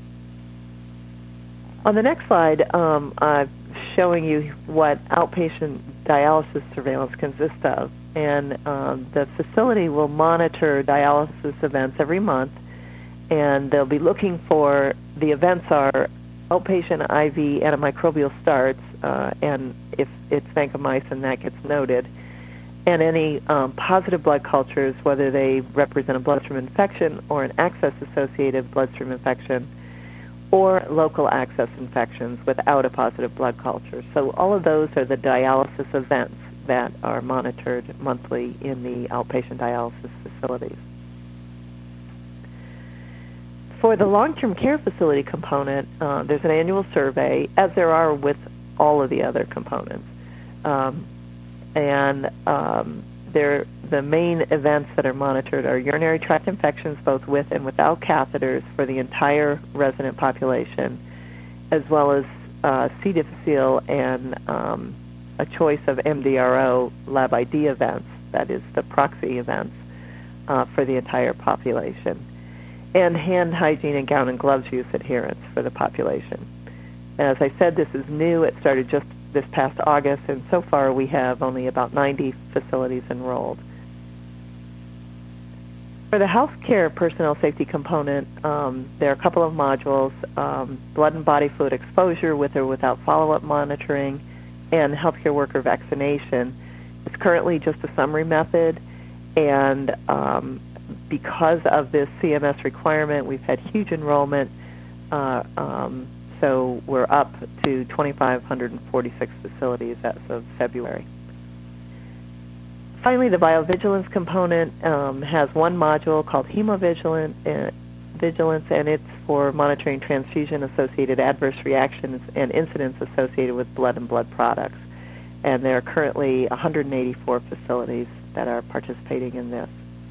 On the next slide, um, I'm showing you what outpatient dialysis surveillance consists of. And um, the facility will monitor dialysis events every month, and they'll be looking for, the events are outpatient I V antimicrobial starts, uh, and if it's vancomycin, that gets noted, and any um, positive blood cultures, whether they represent a bloodstream infection or an access-associated bloodstream infection, or local access infections without a positive blood culture. So all of those are the dialysis events that are monitored monthly in the outpatient dialysis facilities. For the long-term care facility component, uh, there's an annual survey, as there are with all of the other components. Um, and um, there, the main events that are monitored are urinary tract infections, both with and without catheters, for the entire resident population, as well as uh, C. difficile and um, a choice of M D R O lab I D events, that is the proxy events, uh, for the entire population, and hand hygiene and gown and gloves use adherence for the population. As I said, this is new. It started just this past August, and so far we have only about ninety facilities enrolled. For the healthcare personnel safety component, um, there are a couple of modules, um, blood and body fluid exposure with or without follow-up monitoring, and healthcare worker vaccination. It's currently just a summary method, and um, because of this C M S requirement, we've had huge enrollment, uh, um, so we're up to two thousand five hundred forty-six facilities as of February. Finally, the biovigilance component um, has one module called hemovigilance, uh, vigilance, and it's for monitoring transfusion-associated adverse reactions and incidents associated with blood and blood products. And there are currently one hundred eighty-four facilities that are participating in this.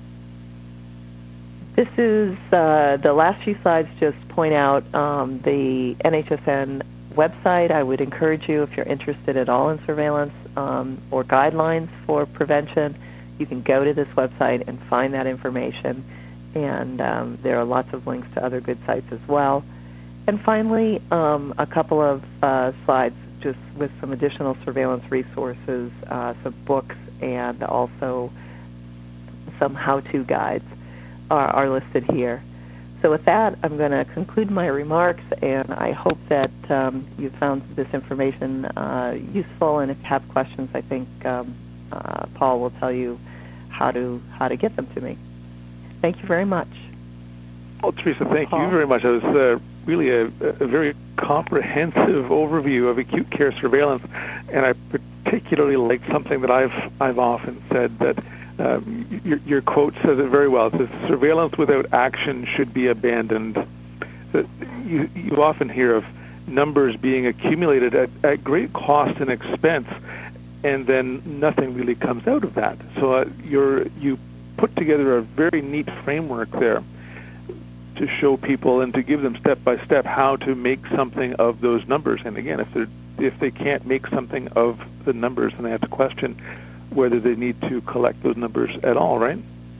This is uh, the last few slides just point out um, the N H S N website. I would encourage you, if you're interested at all in surveillance um, or guidelines for prevention, you can go to this website and find that information. And um, there are lots of links to other good sites as well. And finally, um, a couple of uh, slides just with some additional surveillance resources, uh, some books, and also some how-to guides are, are listed here. So with that, I'm going to conclude my remarks, and I hope that um, you found this information uh, useful. And if you have questions, I think um, uh, Paul will tell you how to how to get them to me. Thank you very much. Well, Teresa, thank Paul? you very much. That was uh, really a, a very comprehensive overview of acute care surveillance, and I particularly like something that I've I've often said, that um, your, your quote says it very well. It says, surveillance without action should be abandoned. That you, you often hear of numbers being accumulated at, at great cost and expense, and then nothing really comes out of that. So uh, you're, you put together a very neat framework there to show people and to give them step by step how to make something of those numbers. And again, if they if they can't make something of the numbers, then they have to question whether they need to collect those numbers at all, right?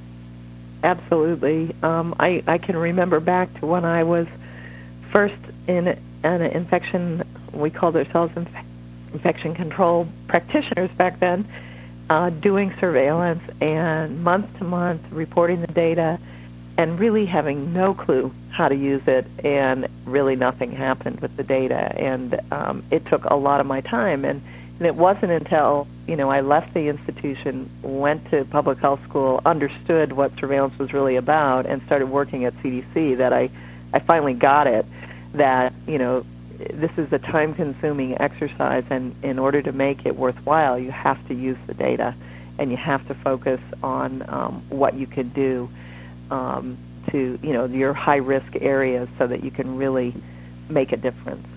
Absolutely. Um, I, I can remember back to when I was first in an infection, we called ourselves inf- infection control practitioners back then, uh, doing surveillance and month to month reporting the data and really having no clue how to use it, and really nothing happened with the data. And um, it took a lot of my time. And, and it wasn't until, you know, I left the institution, went to public health school, understood what surveillance was really about, and started working at C D C that I, I finally got it, that, you know, this is a time-consuming exercise, and in order to make it worthwhile, you have to use the data, and you have to focus on um, what you can do um, to, you know, your high-risk areas so that you can really make a difference.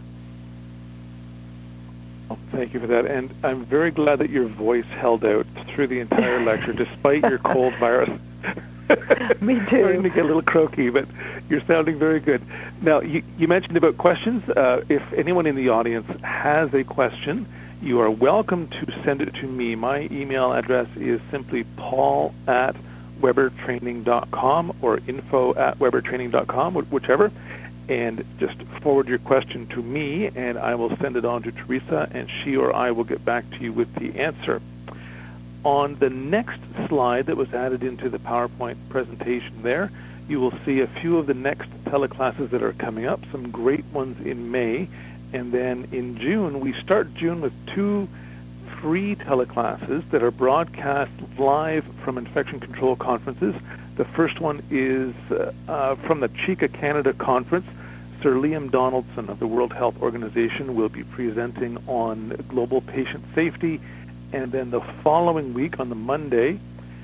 Well, thank you for that, and I'm very glad that your voice held out through the entire lecture, despite your cold virus. Me too. Starting to get a little croaky, but you're sounding very good. Now, you, you mentioned about questions. Uh, if anyone in the audience has a question, you are welcome to send it to me. My email address is simply paul at weber training dot com or info at weber training dot com, whichever, and just forward your question to me, and I will send it on to Teresa, and she or I will get back to you with the answer. On the next slide that was added into the PowerPoint presentation there, you will see a few of the next teleclasses that are coming up, some great ones in May, and then in June, we start June with two free teleclasses that are broadcast live from infection control conferences. The first one is uh, uh, from the Chica Canada Conference. Sir Liam Donaldson of the World Health Organization will be presenting on global patient safety. And then the following week, on the Monday,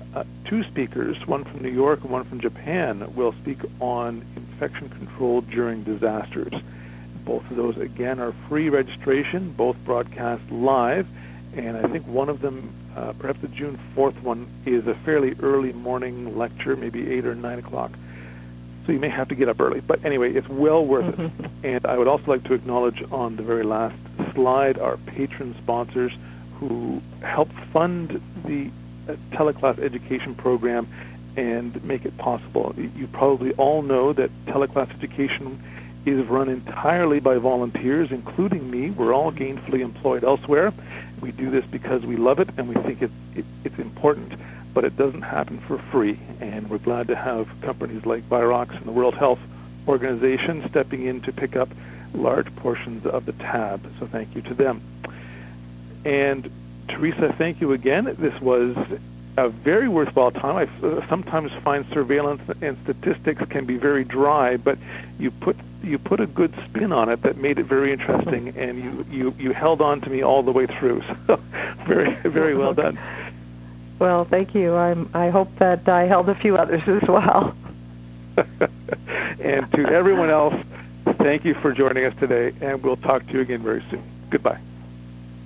uh, two speakers, one from New York and one from Japan, will speak on infection control during disasters. Both of those, again, are free registration, both broadcast live, and I think one of them, uh, perhaps the June fourth one, is a fairly early morning lecture, maybe eight or nine o'clock. So you may have to get up early. But anyway, it's well worth mm-hmm. it. And I would also like to acknowledge on the very last slide our patron sponsors who help fund the uh, teleclass education program and make it possible. You probably all know that teleclass education is run entirely by volunteers, including me. We're all gainfully employed elsewhere. We do this because we love it and we think it, it, it's important. But it doesn't happen for free, and we're glad to have companies like Virox and the World Health Organization stepping in to pick up large portions of the tab. So thank you to them. And Teresa, thank you again. This was a very worthwhile time. I uh, sometimes find surveillance and statistics can be very dry, but you put you put a good spin on it that made it very interesting, and you, you, you held on to me all the way through. So very, very well done. Well, thank you. I'm, I hope that I held a few others as well. And to everyone else, thank you for joining us today, and we'll talk to you again very soon. Goodbye.